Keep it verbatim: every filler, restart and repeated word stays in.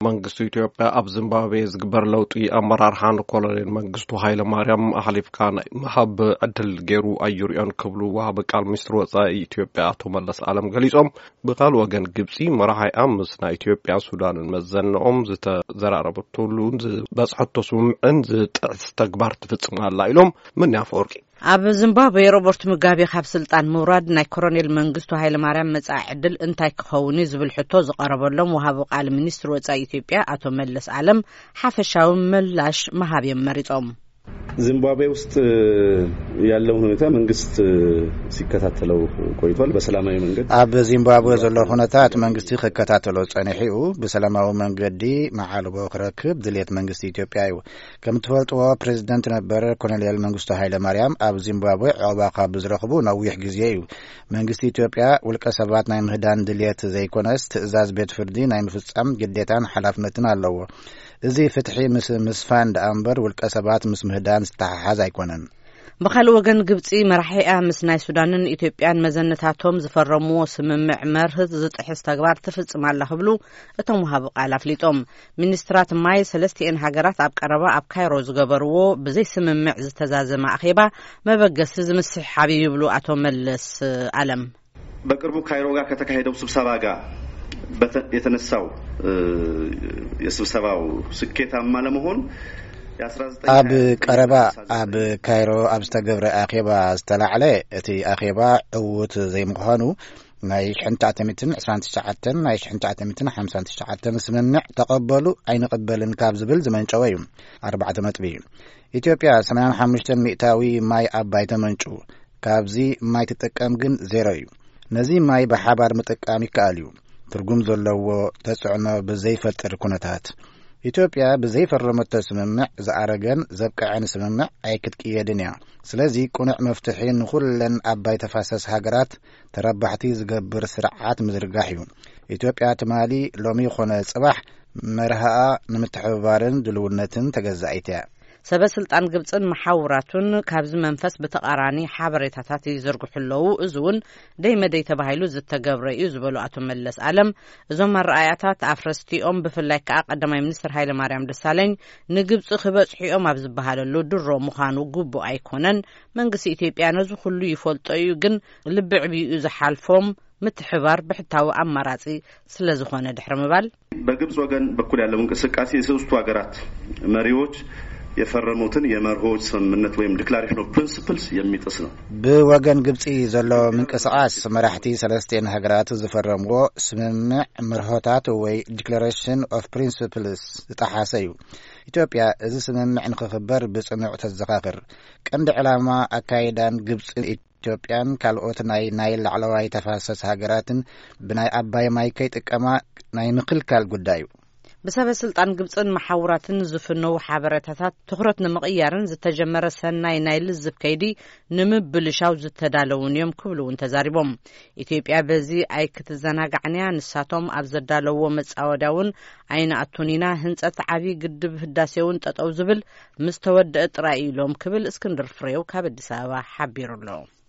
መንግስቱ ኢትዮጵያ ኣብ ዚምባብዌ ዝግበር ለውጢ ኣመራርሓን ኮሎኔል መንግስቱ ኃይለ ማርያም አህሊፍካ መሃብ ዕድል ገይሩ ኣዩርዮን ክብሉ ወሃብ ቃል ሚኒስትር ወጻኢ ኢትዮጵያ አቶ መለስ ዓለም ገሊጾም ብኻል ወገን ግብጺ መራሓይ ምስ ናይ ኢትዮጵያ ሱዳንን መዘንኦም ዝተዘራረበቱሉን በጽሕቶ ስምምዕን ዝጥዕስ ተግባር ትፍጽማላ ኢሎም ምን ያፈወርቂ ኣብ ዚምባብዌ ሮበርት ሙጋቤ ካብ ስልጣን ምውራድ ናይ ኮሎኔል መንግስቱ ኃይለ ማርያም መጻኢ ዕድል እንታይ ክኸውን ዝብል ሕቶ ዝቀረበሎም ወሃብ ቃል ሚኒስትር ወጻኢ ኢትዮጵያ አቶ መለስ ዓለም ሓፈሻዊ ምላሽ መሃብዮም መሪጾም ዚምባብዌ ውስጥ ያለው ሁኔታ መንግስት ሲከታተለው ቆይቷል በሰላማዊ መንገድ ኣብ ዚምባብዌ ዘሎ ሁኔታት መንግስት ይከታተለው ጸኒሑ በሰላማዊ መንገዲ ማዓልቦ ክረክብ ድሌት መንግስት ኢትዮጵያ እዩ ከም ተፈልጥዎ ፕሬዝዳንት ነበር ኮሎኔል መንግስቱ ኃይለ ማርያም ኣብ ዚምባብዌ ዕባኻ ብዝረኽቡ ነዊሕ ግዜ እዩ መንግስት ኢትዮጵያ ውልቀ ሰባት ናይ ምህዳን ድሌት ዘይኮነስ ትእዛዝ ቤት ፍርዲ ናይ ምፍጻም ግዴታን ሓላፍነትን ኣለዎ እዚ ፍትሒ ምስ ምስፋን ዳንበር ውልቀ ሰባት ምስ ምህዳን ዝተሓሓዝ ኣይኮነን በኻል ወገን ግብጺ መራሒያ ምስ ናይ ሱዳንን ኢትዮጵያን መዘነታቶም ዝፈረምዎ ስምምዕ መርህት ዝጥሕስ ተግባር ትፍጽማላ ክብሉ እቶም ወሃብ ቃል ኣፍሊጦም ሚኒስትራት ማይ ሰለስቲአን ሃገራት ኣብ ቀረባ ኣብ ካይሮ ዝገበርዎ ብዘይ ስምምዕ ዝተዛዘመ ኣኼባ መበገሲ ዝምስሕ ሓቢ ይብሉ አቶ መለስ ዓለም በቅርቡ ካይሮ ጋር ከተካሄደው ስብሰባ ጋር የተነሳው የስብሰባው ስኬታማ ለመሆን ኣብ ቀረባ ኣብ ካይሮ ኣብ ዝተገብረ ኣኼባ ዝተላዕለ እቲ ኣኼባ ዕውት ዘይምዃኑ ናይ ألف وتسعمائة وعشرين وتسعة ናይ ألف وتسعمائة وخمسة وتسعين ስምምዕ ተቐበሉ ኣይንቕበልን ካብ ዝብል ዝመንጨወ እዩ أربعة ነጥቢ ኢትዮጵያ ሰማንያ ሓሙሽተ ሚእታዊ ማይ ኣባይ ተመንጩ ካብዚ ማይ ተጠቀም ግን ዜሮ እዩ ነዚ ማይ በሓባር ምጥቃም ይከኣል እዩ ትርጉም ዘለዎ ተጽዕኖ ብዘይፈጥር ኩነታት ኢትዮጵያ ብዘይፈረመቶ ስምምዕ ዝኣረገን ዘብቅዐን ስምምዕ ኣይክትቅየድን እያ ስለዚ ቁኑዕ መፍትሒ ንኹለን ኣባይ ተፋሰስ ሃገራት ተረባሕቲ ዝገብር ስርዓት ምዝርጋሕ እዩ ኢትዮጵያ ትማሊ ሎሚ ኾነ ጽባሕ መርሃኣ ንምትሕብባርን ድልውነትን ተገዛኢት እያ ሰበስልጣን ግብጽን መሓውራቱን ካብዚ መንፈስ በተቃራኒ ሓበሬታታት ይዘርግሑለው እዙውን ደይ መደይ ተባሂሉ ዝተገብረ እዩ ዝበሉ አቶ መለስ ዓለም እዞም መርኣያታት አፍረስቲኦም ብፍላይ ከዓ ቀዳማይ ሚኒስትር ኃይለ ማርያም ደሳለኝ ንግብጽ ክበጽሒኦም ኣብ ዝበሃለሉ ድሮ ምዃኑ ጉቡ ኣይኮነን መንግስቲ ኢትዮጵያ ነዚ ሁሉ ይፈልጦ እዩ ግን ልብዕቢኡ ዝሓልፎም ምትሕባር ብሕታዊ አማራጺ ስለዝኾነ ድሕረ ምባል በግብጽ ወገን በኩል ያለው እንቅስቃሴ የሶስቱ ሀገራት መሪዎች የፈረሙትን የመርሆች ስምምነት ወይም ዲክላሬሽን ኦፍ ፕሪንሲፕልስ የሚጥስ ነው በወገን ግብጽ ዘሎ ምንቅስቃስ መራሕቲ ሰለስቲአን ሃገራት ዝፈረምዎ ስምምዕ መርሆታት ወይ ዲክላሬሽን ኦፍ ፕሪንሲፕልስ ዝተሓሰ እዩ ኢትዮጵያ እዚ ስምምዕ ንኽኽበር ብጽኑዕ ተዘኻኽር ቀንዲ ዕላማ ኣካይዳን ግብጽ ኢትዮጵያን ካልኦት ናይ ናይ ላዕለዋይ ተፋሰስ ሃገራትን ብናይ ኣባይ ማይ ከይጥቀማ ናይ ምክልካል ጉዳይ እዩ በሰበስልጣን ግብጽን መሓውራትን ዝፍነው ሓበሬታታት ትኹረት ንምቕያርን ዝተጀመረ ሰናይ ናይ ልዝብ ከይዲ ንምብልሻው ዝተዳለውን እዮም ክብሉውን ተዛሪቦም ኢትዮጵያ በዚ ኣይ ክትዘናጋዕንያ ንሳቶም ኣብ ዘዳለዎ መጻወዳውን ኣይና ኣቱኒና ህንጸት ዓቢ ግድብ ህዳሴውን ጠጠው ዝብል ምስ ተወድአ ጥራይ ኢሎም ክብል እስክንድር ፍሬው ካብ አዲስ አበባ ሓቢሩሎ